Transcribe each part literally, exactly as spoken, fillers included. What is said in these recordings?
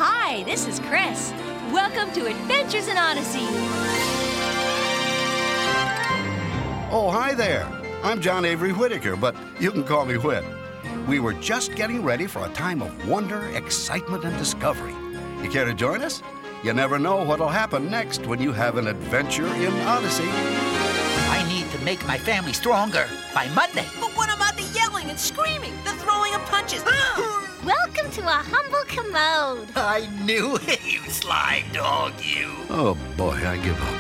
Hi, this is Chris. Welcome to Adventures in Odyssey. Oh, hi there. I'm John Avery Whitaker, but you can call me Whit. We were just getting ready for a time of wonder, excitement, and discovery. You care to join us? You never know what'll happen next when you have an adventure in Odyssey. I need to make my family stronger by Monday. But what about the yelling and screaming, the throwing of punches? Welcome to a humble commode. I knew it, you sly dog, you. Oh, boy, I give up.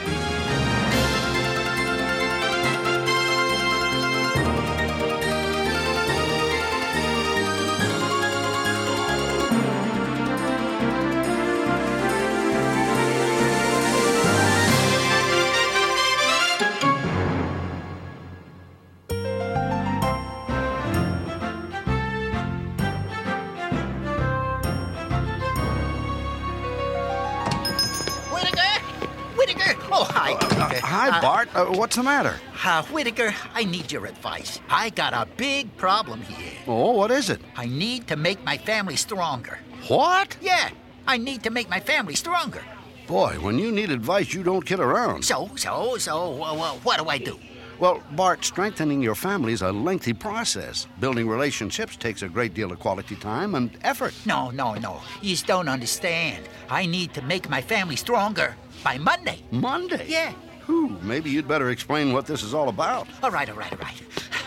Oh, hi, Whitaker. Uh, hi, Bart. Uh, what's the matter? Uh, Whitaker, I need your advice. I got a big problem here. Oh, what is it? I need to make my family stronger. What? Yeah, I need to make my family stronger. Boy, when you need advice, you don't kid around. So, so, so, uh, well, what do I do? Well, Bart, strengthening your family is a lengthy process. Building relationships takes a great deal of quality time and effort. No, no, no. You just don't understand. I need to make my family stronger by Monday. Monday? Yeah. Whew, maybe you'd better explain what this is all about. All right, all right, all right.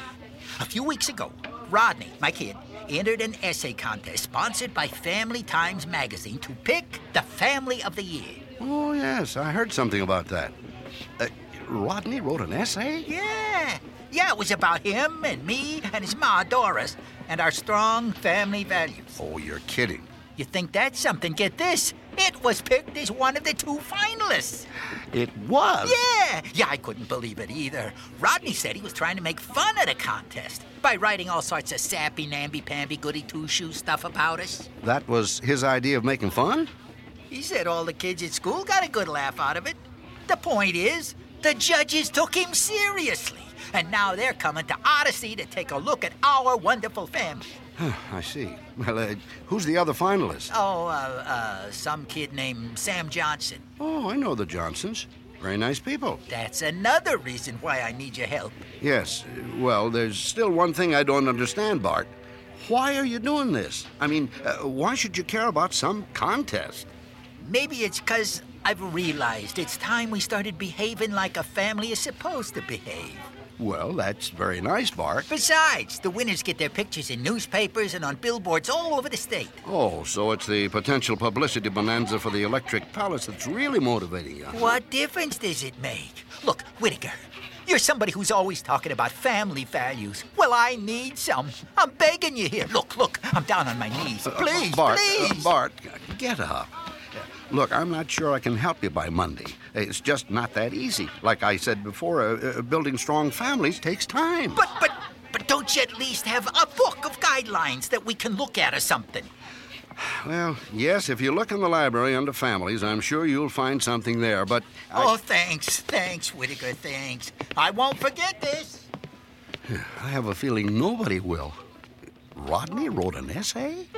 A few weeks ago, Rodney, my kid, entered an essay contest sponsored by Family Times magazine to pick the family of the year. Oh, yes, I heard something about that. Uh, Rodney wrote an essay? Yeah. Yeah, it was about him and me and his ma, Doris, and our strong family values. Oh, you're kidding. You think that's something? Get this. It was picked as one of the two finalists. It was? Yeah. Yeah, I couldn't believe it either. Rodney said he was trying to make fun of the contest by writing all sorts of sappy, namby-pamby, goody two-shoes stuff about us. That was his idea of making fun? He said all the kids at school got a good laugh out of it. The point is, the judges took him seriously. And now they're coming to Odyssey to take a look at our wonderful family. I see. Well, uh, who's the other finalist? Oh, uh, uh, some kid named Sam Johnson. Oh, I know the Johnsons. Very nice people. That's another reason why I need your help. Yes. uh, Well, there's still one thing I don't understand, Bart. Why are you doing this? I mean, uh, why should you care about some contest? Maybe it's because I've realized it's time we started behaving like a family is supposed to behave. Well, that's very nice, Bart. Besides, the winners get their pictures in newspapers and on billboards all over the state. Oh, so it's the potential publicity bonanza for the Electric Palace that's really motivating you. What difference does it make? Look, Whitaker, you're somebody who's always talking about family values. Well, I need some. I'm begging you here. Look, look, I'm down on my knees. Please, Uh, Bart, please. uh, Bart, get up. Look, I'm not sure I can help you by Monday. It's just not that easy. Like I said before, uh, uh, building strong families takes time. But, but, but don't you at least have a book of guidelines that we can look at or something? Well, yes, if you look in the library under families, I'm sure you'll find something there, but... I... Oh, thanks, thanks, Whitaker, thanks. I won't forget this. I have a feeling nobody will. Rodney wrote an essay?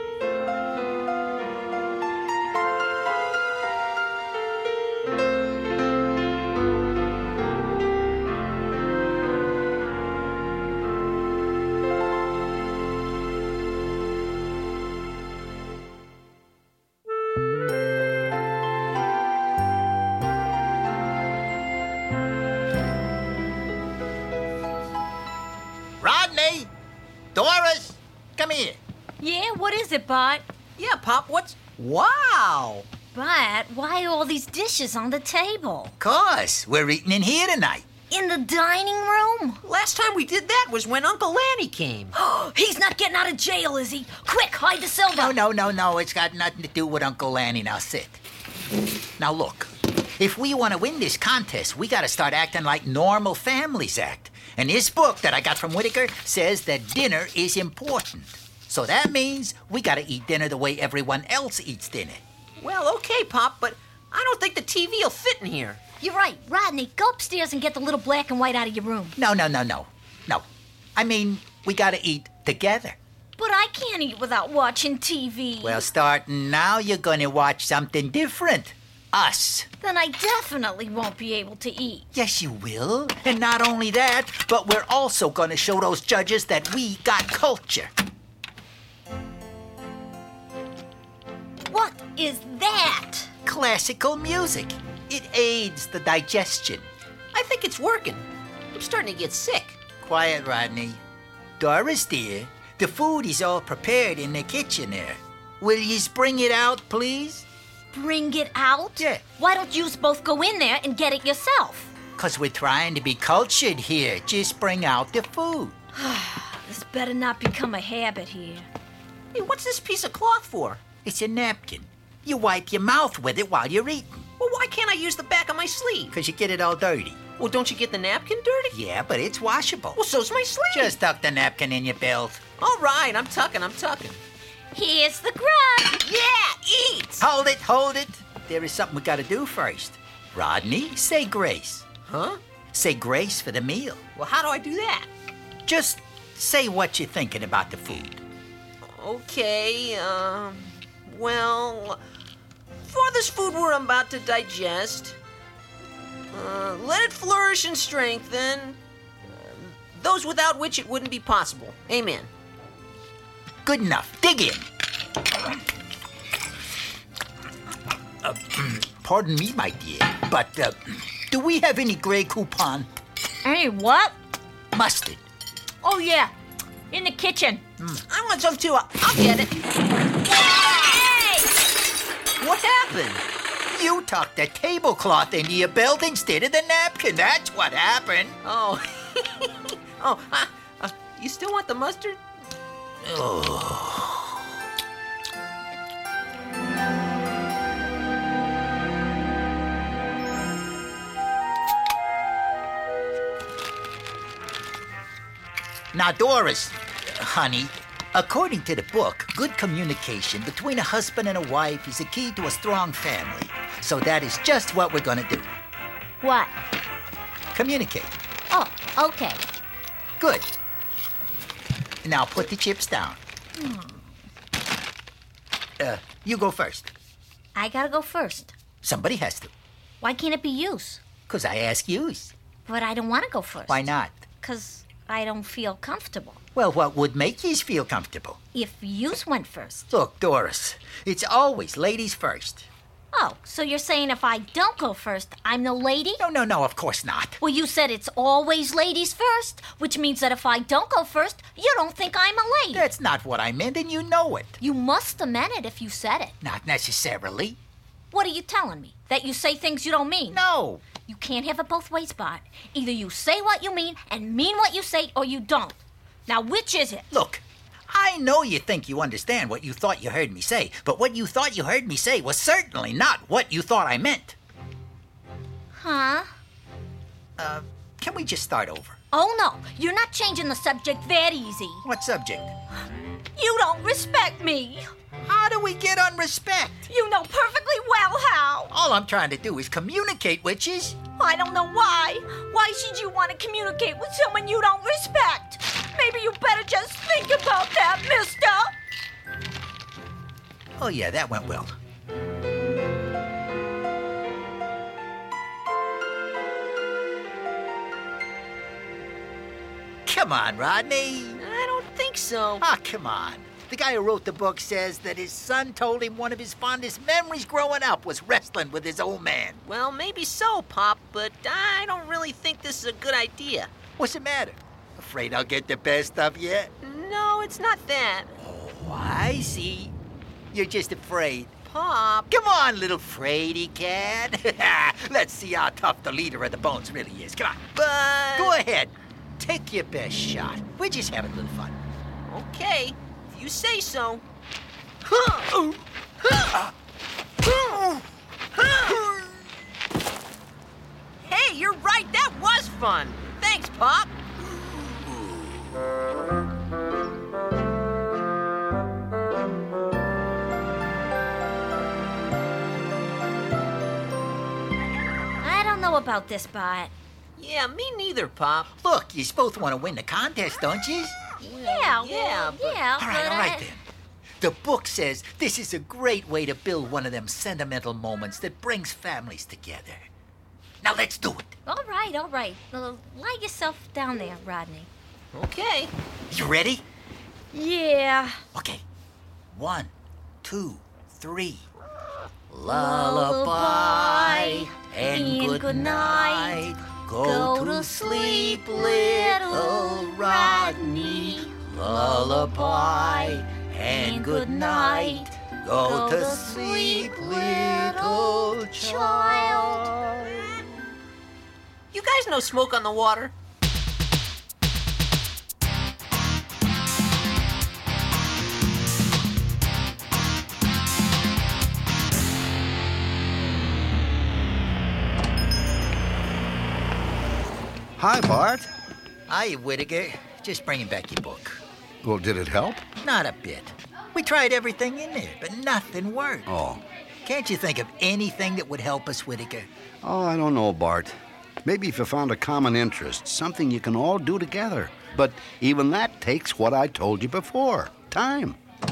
Rodney! Doris! Come here. Yeah, what is it, Bart? Yeah, Pop, what's... Wow! Bart, why all these dishes on the table? Course, we're eating in here tonight. In the dining room? Last time we did that was when Uncle Lanny came. He's not getting out of jail, is he? Quick, hide the silver. No, no, no, no. It's got nothing to do with Uncle Lanny. Now sit. Now look, if we want to win this contest, we got to start acting like normal families act. And this book that I got from Whitaker says that dinner is important. So that means we got to eat dinner the way everyone else eats dinner. Well, okay, Pop, but I don't think the T V will fit in here. You're right. Rodney, go upstairs and get the little black and white out of your room. No, no, no, no. No. I mean, we got to eat together. But I I can't eat without watching T V. Well, starting now, you're gonna watch something different. Us. Then I definitely won't be able to eat. Yes, you will. And not only that, but we're also gonna show those judges that we got culture. What is that? Classical music. It aids the digestion. I think it's working. I'm starting to get sick. Quiet, Rodney. Doris, dear, the food is all prepared in the kitchen there. Will yous bring it out, please? Bring it out? Yeah. Why don't you both go in there and get it yourself? Because we're trying to be cultured here. Just bring out the food. This better not become a habit here. Hey, what's this piece of cloth for? It's a napkin. You wipe your mouth with it while you're eating. Well, why can't I use the back of my sleeve? Because you get it all dirty. Well, don't you get the napkin dirty? Yeah, but it's washable. Well, so's my sleeve. Just tuck the napkin in your belt. All right, I'm tucking, I'm tucking. Here's the grub. Yeah, eat! Hold it, hold it. There is something we gotta do first. Rodney, say grace. Huh? Say grace for the meal. Well, how do I do that? Just say what you're thinking about the food. Okay, um, well, for this food we're about to digest, uh, let it flourish and strengthen, uh, those without which it wouldn't be possible. Amen. Good enough. Dig in. Uh, pardon me, my dear, but uh, do we have any Grey Coupon? Any what? Mustard. Oh, yeah. In the kitchen. I want some too. I'll, I'll get it. Hey! What happened? You tucked the tablecloth into your belt instead of the napkin. That's what happened. Oh. oh, uh, uh, you still want the mustard? Oh. Now, Doris, honey, according to the book, good communication between a husband and a wife is the key to a strong family. So that is just what we're gonna do. What? Communicate. Oh, okay. Good. Now put the chips down. Uh, you go first. I gotta go first. Somebody has to. Why can't it be yous? Because I ask yous. But I don't want to go first. Why not? Because I don't feel comfortable. Well, what would make yous feel comfortable? If yous went first. Look, Doris, it's always ladies first. Oh, so you're saying if I don't go first, I'm the lady? No, no, no, of course not. Well, you said it's always ladies first, which means that if I don't go first, you don't think I'm a lady. That's not what I meant, and you know it. You must have meant it if you said it. Not necessarily. What are you telling me? That you say things you don't mean? No. You can't have it both ways, Bart. Either you say what you mean and mean what you say, or you don't. Now, which is it? Look, I know you think you understand what you thought you heard me say, but what you thought you heard me say was certainly not what you thought I meant. Huh? Uh, can we just start over? Oh, no. You're not changing the subject that easy. What subject? You don't respect me. How do we get on respect? You know perfectly well how. All I'm trying to do is communicate, witches. I don't know why. Why should you want to communicate with someone you don't respect? Maybe you better just think about that, mister. Oh, yeah, that went well. Come on, Rodney. I don't think so. Ah, come on. The guy who wrote the book says that his son told him one of his fondest memories growing up was wrestling with his old man. Well, maybe so, Pop, but I don't really think this is a good idea. What's the matter? Afraid I'll get the best of you? No, it's not that. Oh, I see. You're just afraid. Pop. Come on, little fraidy cat. Let's see how tough the leader of the Bones really is. Come on. But... Go ahead. Take your best shot. We're just having a little fun. Okay, if you say so. Hey, you're right. That was fun. Thanks, Pop. I don't know about this, Bart. Yeah, me neither, Pop. Look, you both want to win the contest, don't you? Yeah, yeah, well, but- yeah, All right, but all right I- then. The book says this is a great way to build one of them sentimental moments that brings families together. Now let's do it. All right, all right. Well, lie yourself down there, Rodney. Okay. You ready? Yeah. Okay. One, two, three. Lullaby and and good good night. night. Go, Go to to sleep, sleep, little little Rodney. Rodney. Lullaby and and good good night. night. Go, Go to to sleep, sleep, little little child. You guys know Smoke on the Water? Hi, Bart. Hi, Whittaker. Just bringing back your book. Well, did it help? Not a bit. We tried everything in there, but nothing worked. Oh. Can't you think of anything that would help us, Whittaker? Oh, I don't know, Bart. Maybe if you found a common interest, something you can all do together. But even that takes what I told you before. Time.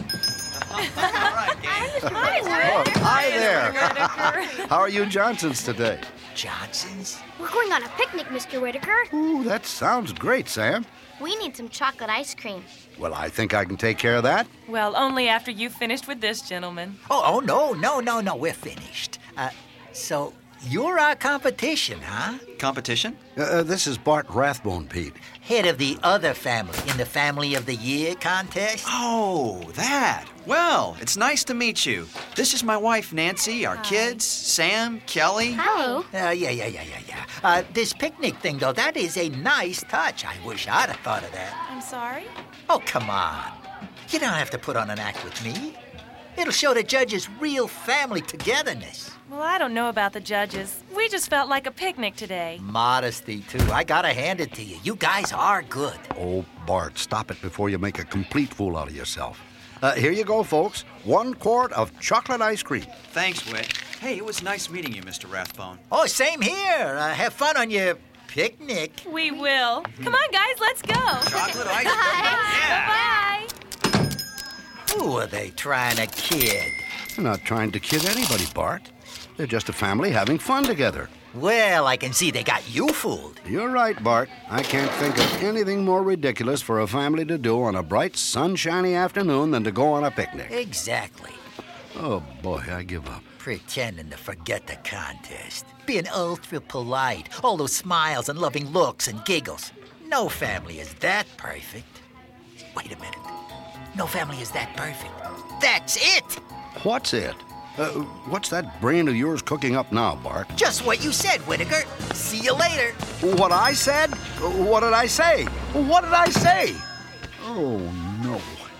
Hi there. How are you Johnsons today? Johnson's? We're going on a picnic, Mister Whitaker. Ooh, that sounds great, Sam. We need some chocolate ice cream. Well, I think I can take care of that. Well, only after you've finished with this, gentleman. Oh, oh, no, no, no, no. We're finished. Uh, so you're our competition, huh? Competition? Uh, uh, this is Bart Rathbone, Pete. Head of the other family in the Family of the Year contest? Oh, that. Well, it's nice to meet you. This is my wife, Nancy, our kids, Sam, Kelly. Hello. Uh, yeah, yeah, yeah, yeah, yeah. Uh, this picnic thing, though, that is a nice touch. I wish I'd have thought of that. I'm sorry? Oh, come on. You don't have to put on an act with me. It'll show the judges real family togetherness. Well, I don't know about the judges. We just felt like a picnic today. Modesty, too. I gotta hand it to you. You guys are good. Oh, Bart, stop it before you make a complete fool out of yourself. Uh, here you go, folks. One quart of chocolate ice cream. Thanks, Whit. Hey, it was nice meeting you, Mister Rathbone. Oh, same here. Uh, have fun on your picnic. We will. Come on, guys, let's go. Chocolate ice cream? Yeah. Bye. Who are they trying to kid? They're not trying to kid anybody, Bart. They're just a family having fun together. Well, I can see they got you fooled. You're right, Bart. I can't think of anything more ridiculous for a family to do on a bright, sunshiny afternoon than to go on a picnic. Exactly. Oh, boy, I give up. Pretending to forget the contest. Being ultra polite. All those smiles and loving looks and giggles. No family is that perfect. Wait a minute. No family is that perfect. That's it! What's it? Uh, what's that brain of yours cooking up now, Bart? Just what you said, Whittaker. See you later. What I said? What did I say? What did I say? Oh, no.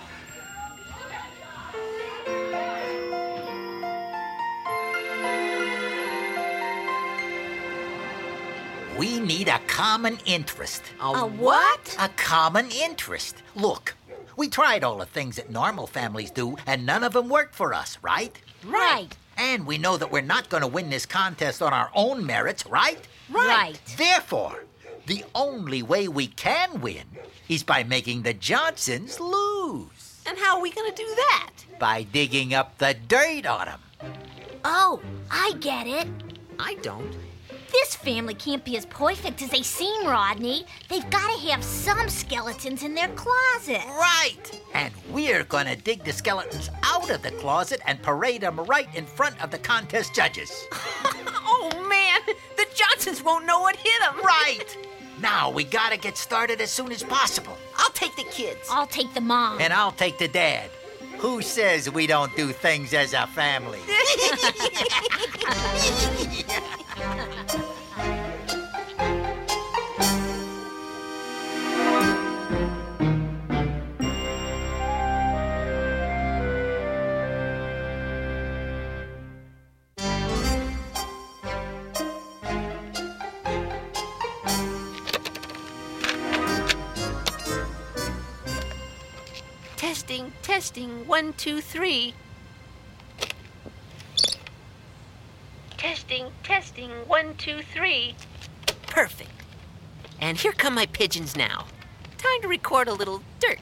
We need a common interest. A what? A common interest. Look, we tried all the things that normal families do, and none of them worked for us, right? Right. And we know that we're not going to win this contest on our own merits, right? Right. Therefore, the only way we can win is by making the Johnsons lose. And how are we gonna do that? By digging up the dirt on them. Oh, I get it. I don't. This family can't be as perfect as they seem, Rodney. They've got to have some skeletons in their closet. Right. And we're going to dig the skeletons out of the closet and parade them right in front of the contest judges. Oh, man! The Johnsons won't know what hit them. Right. Now we got to get started as soon as possible. I'll take the kids. I'll take the mom. And I'll take the dad. Who says we don't do things as a family? Testing, testing, one, two, three. Testing, testing, one, two, three. Perfect. And here come my pigeons now. time to record a little dirt.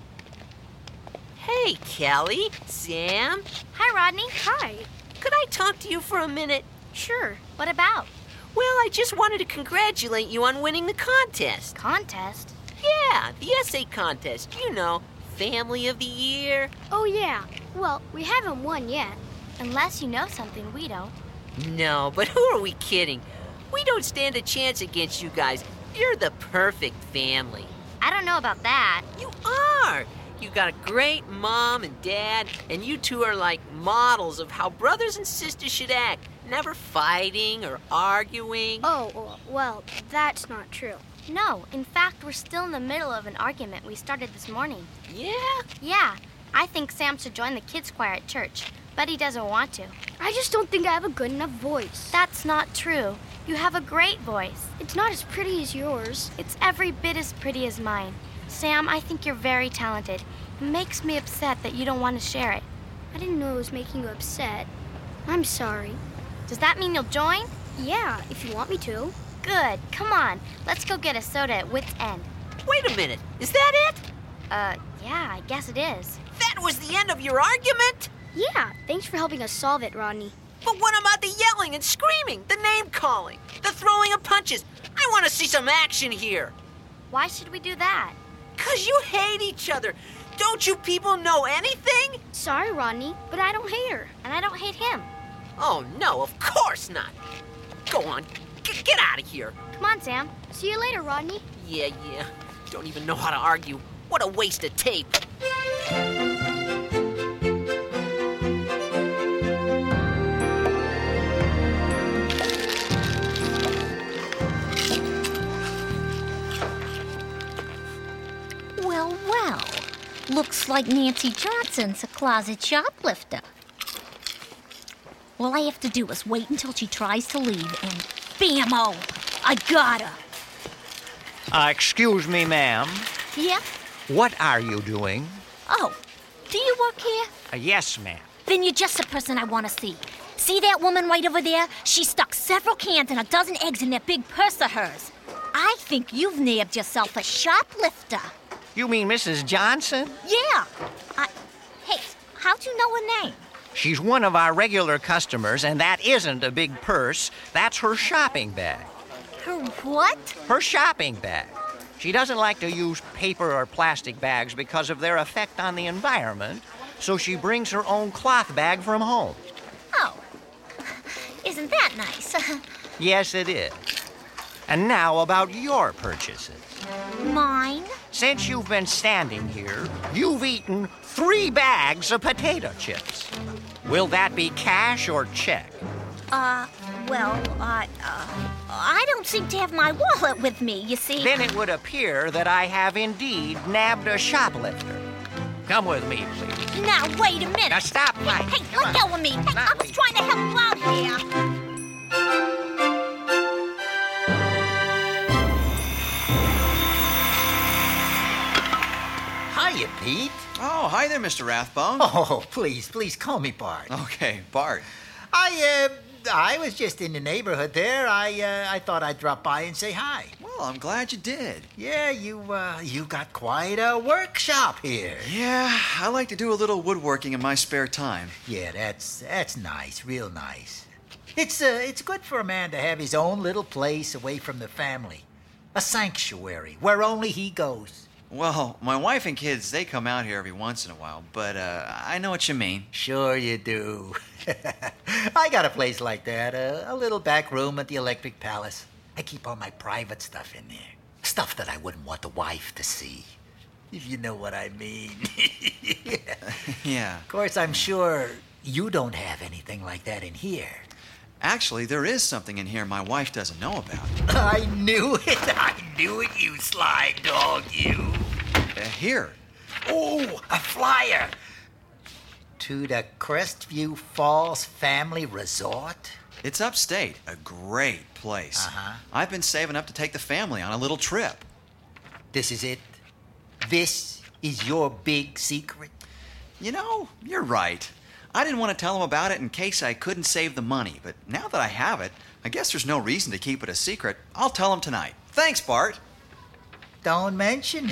Hey, Kelly, Sam. Hi, Rodney. Hi. Could I talk to you for a minute? Sure. What about? Well, I just wanted to congratulate you on winning the contest. Contest? Yeah, the essay contest. You know, Family of the Year. Oh, yeah. Well, we haven't won yet. Unless you know something we don't. No, but who are we kidding? We don't stand a chance against you guys. You're the perfect family. I don't know about that. You are. You got a great mom and dad, and you two are like models of how brothers and sisters should act. Never fighting or arguing. Oh, well, that's not true. No, in fact, we're still in the middle of an argument we started this morning. Yeah? Yeah, I think Sam should join the kids' choir at church, but he doesn't want to. I just don't think I have a good enough voice. That's not true. You have a great voice. It's not as pretty as yours. It's every bit as pretty as mine. Sam, I think you're very talented. It makes me upset that you don't want to share it. I didn't know it was making you upset. I'm sorry. Does that mean you'll join? Yeah, if you want me to. Good. Come on. Let's go get a soda at Wit's End. Wait a minute. Is that it? Uh, yeah, I guess it is. That was the end of your argument? Yeah, thanks for helping us solve it, Rodney. But what about the yelling and screaming, the name calling, the throwing of punches? I want to see some action here. Why should we do that? 'Cause you hate each other. Don't you people know anything? Sorry, Rodney, but I don't hate her. And I don't hate him. Oh, no, of course not. Go on, G- get out of here. Come on, Sam. See you later, Rodney. Yeah, yeah. Don't even know how to argue. What a waste of tape. Well, well. Looks like Nancy Johnson's a closet shoplifter. All I have to do is wait until she tries to leave and bam-o! I got her. Uh, excuse me, ma'am. Yeah? What are you doing? Oh, do you work here? Uh, yes, ma'am. Then you're just the person I want to see. See that woman right over there? She stuck several cans and a dozen eggs in that big purse of hers. I think you've nabbed yourself a shoplifter. You mean Missus Johnson? Yeah. I, hey, how'd you know her name? She's one of our regular customers, and that isn't a big purse. That's her shopping bag. Her what? Her shopping bag. She doesn't like to use paper or plastic bags because of their effect on the environment, so she brings her own cloth bag from home. Oh, isn't that nice? Yes, it is. And now about your purchases. Mine? Since you've been standing here, you've eaten three bags of potato chips. Will that be cash or check? Uh, well, I, uh, I don't seem to have my wallet with me, you see. Then it would appear that I have indeed nabbed a shoplifter. Come with me, please. Now, wait a minute. Now stop Hey, fighting. hey, Come let on. go of me. Hey, Not I was me. trying to help you out here. Hiya, Pete. Oh, hi there, Mister Rathbone. Oh, please, please call me Bart. Okay, Bart. I, uh, I was just in the neighborhood there. I, uh, I thought I'd drop by and say hi. Well, I'm glad you did. Yeah, you, uh, you got quite a workshop here. Yeah, I like to do a little woodworking in my spare time. Yeah, that's, that's nice, real nice. It's, uh, it's good for a man to have his own little place away from the family. A sanctuary where only he goes. Well, my wife and kids, they come out here every once in a while, but uh, I know what you mean. Sure you do. I got a place like that, a, a little back room at the Electric Palace. I keep all my private stuff in there. Stuff that I wouldn't want the wife to see. If you know what I mean. Yeah. Yeah. Of course, I'm sure you don't have anything like that in here. Actually, there is something in here my wife doesn't know about. I knew it. I knew it, you sly dog, you. Uh, here. Oh, a flyer. To the Crestview Falls Family Resort? It's upstate. A great place. Uh-huh. I've been saving up to take the family on a little trip. This is it? This is your big secret? You know, you're right. I didn't want to tell them about it in case I couldn't save the money, but now that I have it, I guess there's no reason to keep it a secret. I'll tell them tonight. Thanks, Bart. Don't mention it.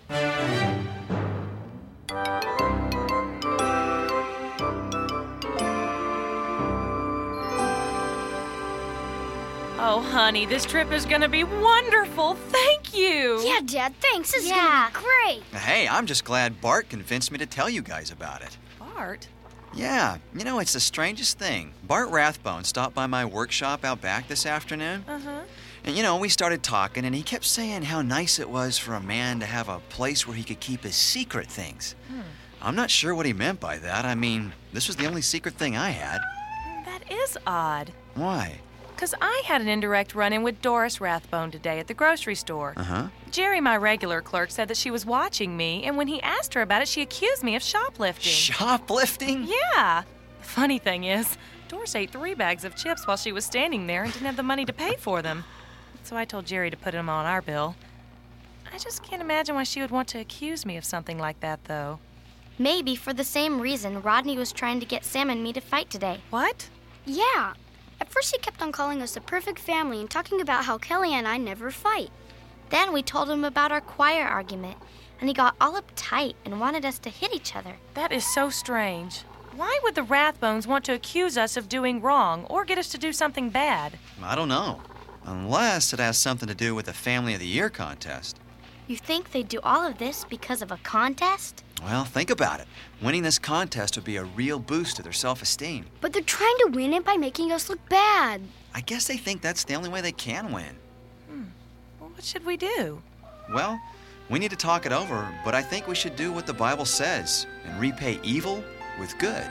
Oh, honey, this trip is gonna be wonderful. Thank you. Yeah, Dad, thanks. This Yeah. is gonna be great. Hey, I'm just glad Bart convinced me to tell you guys about it. Bart? Yeah, you know, it's the strangest thing. Bart Rathbone stopped by my workshop out back this afternoon. Uh-huh. And, you know, we started talking, and he kept saying how nice it was for a man to have a place where he could keep his secret things. Hmm. I'm not sure what he meant by that. I mean, this was the only secret thing I had. That is odd. Why? Because I had an indirect run-in with Doris Rathbone today at the grocery store. Uh-huh. Jerry, my regular clerk, said that she was watching me, and when he asked her about it, she accused me of shoplifting. Shoplifting? Yeah. The funny thing is, Doris ate three bags of chips while she was standing there and didn't have the money to pay for them. So I told Jerry to put them on our bill. I just can't imagine why she would want to accuse me of something like that, though. Maybe for the same reason Rodney was trying to get Sam and me to fight today. What? Yeah. At first, he kept on calling us a perfect family and talking about how Kelly and I never fight. Then we told him about our choir argument, and he got all uptight and wanted us to hit each other. That is so strange. Why would the Rathbones want to accuse us of doing wrong or get us to do something bad? I don't know. Unless it has something to do with the Family of the Year contest. You think they'd do all of this because of a contest? Well, think about it. Winning this contest would be a real boost to their self-esteem. But they're trying to win it by making us look bad. I guess they think that's the only way they can win. Hmm. Well, what should we do? Well, we need to talk it over, but I think we should do what the Bible says and repay evil with good.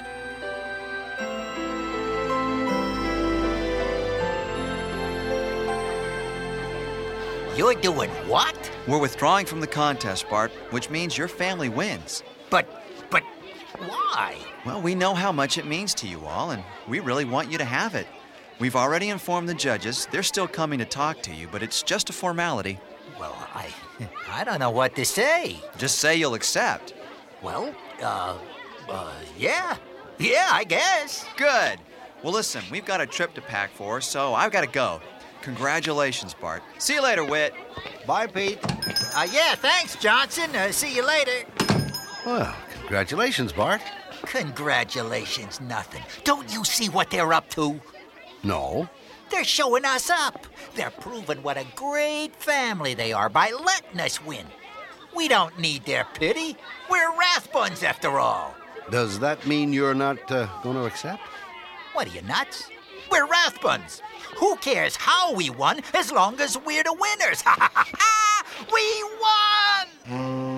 You're doing what? We're withdrawing from the contest, Bart, which means your family wins. But, but, why? Well, we know how much it means to you all, and we really want you to have it. We've already informed the judges. They're still coming to talk to you, but it's just a formality. Well, I, I don't know what to say. Just say you'll accept. Well, uh, uh, yeah. Yeah, I guess. Good. Well, listen, we've got a trip to pack for, so I've got to go. Congratulations, Bart. See you later, Whit. Bye, Pete. Uh, yeah, thanks, Johnson. Uh, see you later. Well, congratulations, Bart. Congratulations, nothing. Don't you see what they're up to? No. They're showing us up. They're proving what a great family they are by letting us win. We don't need their pity. We're Rathbuns, after all. Does that mean you're not uh, going to accept? What are you, nuts? We're Rathbuns. Who cares how we won as long as we're the winners? Ha ha ha ha! We won!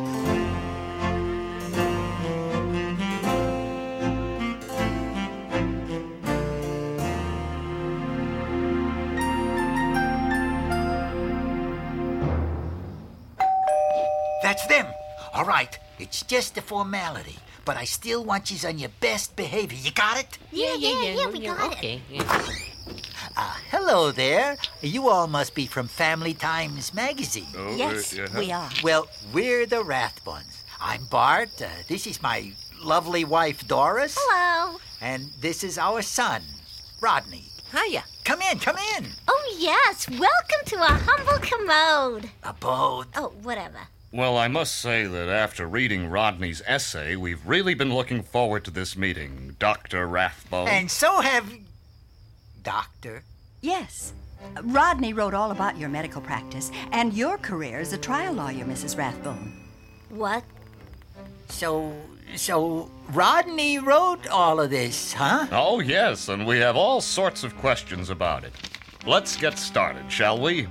That's them. All right, it's just a formality, but I still want you on your best behavior. You got it? Yeah, yeah, yeah, we got okay. it. Uh, hello there. You all must be from Family Times magazine. Oh, Yes, uh, we are. Well, we're the Rathbuns. I'm Bart. Uh, this is my lovely wife, Doris. Hello. And this is our son, Rodney. Hiya. Come in, come in. Oh, yes. Welcome to our humble commode. Abode. Oh, whatever. Well, I must say that after reading Rodney's essay, we've really been looking forward to this meeting, Doctor Rathbone. And so have... Doctor? Yes. Rodney wrote all about your medical practice and your career as a trial lawyer, Missus Rathbone. What? So... So Rodney wrote all of this, huh? Oh, yes, and we have all sorts of questions about it. Let's get started, shall we?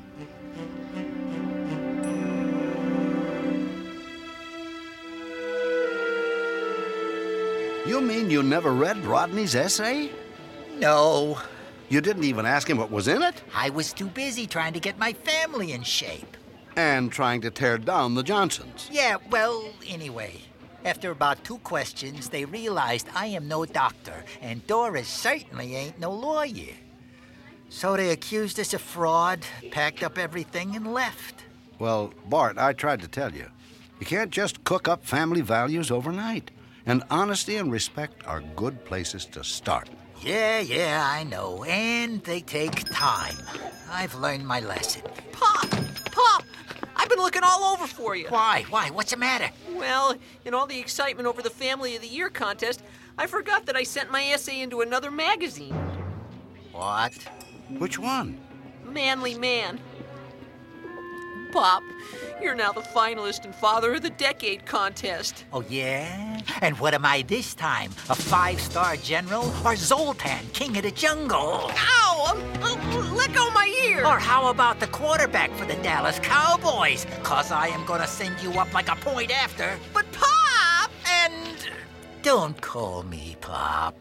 You mean you never read Rodney's essay? No. You didn't even ask him what was in it? I was too busy trying to get my family in shape. And trying to tear down the Johnsons. Yeah, well, anyway. After about two questions, they realized I am no doctor, and Doris certainly ain't no lawyer. So they accused us of fraud, packed up everything, and left. Well, Bart, I tried to tell you. You can't just cook up family values overnight. And honesty and respect are good places to start. Yeah, yeah, I know. And they take time. I've learned my lesson. Pop! Pop! I've been been looking all over for you. Why? Why? What's the matter? Well, in all the excitement over the Family of the Year contest, I forgot that I sent my essay into another magazine. What? Which one? Manly Man. Pop, you're now the finalist in Father of the Decade contest. Oh, yeah? And what am I this time? A five-star general? Or Zoltan, king of the jungle? Ow! Um, uh, let go of my ear! Or how about the quarterback for the Dallas Cowboys? Cause I am gonna send you up like a point after. But Pop! And don't call me Pop.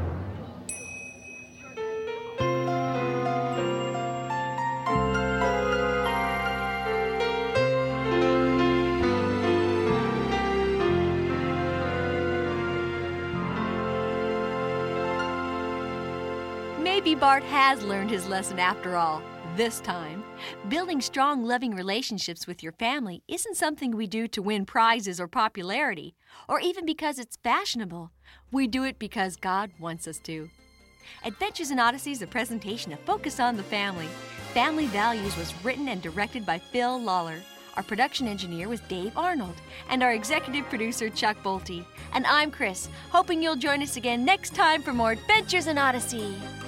Maybe Bart has learned his lesson after all, this time. Building strong, loving relationships with your family isn't something we do to win prizes or popularity, or even because it's fashionable. We do it because God wants us to. Adventures in Odyssey is a presentation of Focus on the Family. Family Values was written and directed by Phil Lawler. Our production engineer was Dave Arnold, and our executive producer, Chuck Bolte. And I'm Chris, hoping you'll join us again next time for more Adventures in Odyssey.